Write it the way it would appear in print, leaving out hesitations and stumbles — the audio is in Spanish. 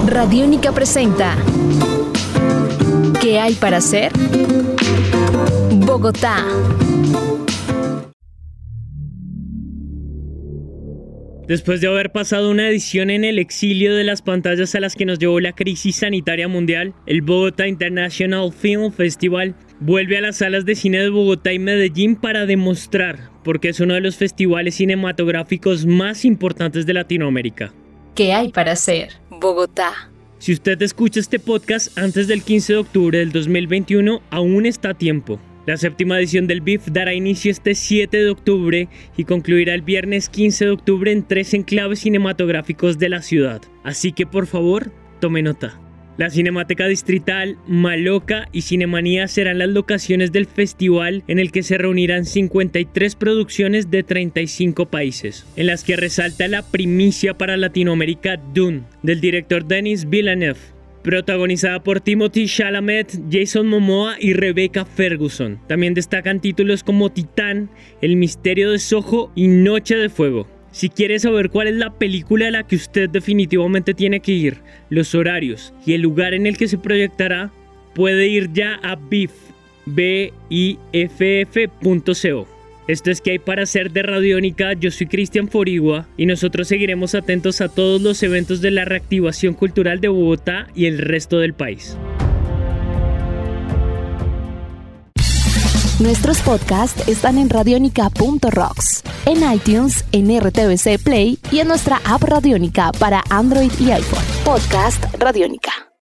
Radiónica presenta ¿Qué hay para hacer? Bogotá. Después de haber pasado una edición en el exilio de las pantallas a las que nos llevó la crisis sanitaria mundial, el Bogotá International Film Festival vuelve a las salas de cine de Bogotá y Medellín para demostrar por qué es uno de los festivales cinematográficos más importantes de Latinoamérica. ¿Qué hay para hacer? Bogotá. Si usted escucha este podcast antes del 15 de octubre del 2021, aún está a tiempo. La séptima edición del BIF dará inicio este 7 de octubre y concluirá el viernes 15 de octubre en 3 enclaves cinematográficos de la ciudad. Así que por favor, tome nota. La Cinemateca Distrital, Maloca y Cinemanía serán las locaciones del festival en el que se reunirán 53 producciones de 35 países, en las que resalta la primicia para Latinoamérica Dune, del director Denis Villeneuve, protagonizada por Timothée Chalamet, Jason Momoa y Rebecca Ferguson. También destacan títulos como Titán, El misterio de Soho y Noche de Fuego. Si quiere saber cuál es la película a la que usted definitivamente tiene que ir, los horarios y el lugar en el que se proyectará, puede ir ya a biff.co. Esto es ¿Qué hay para hacer de Radiónica? Yo soy Cristian Forigua y nosotros seguiremos atentos a todos los eventos de la reactivación cultural de Bogotá y el resto del país. Nuestros podcasts están en radionica.rocks, en iTunes, en RTVC Play y en nuestra app Radiónica para Android y iPhone. Podcast Radiónica.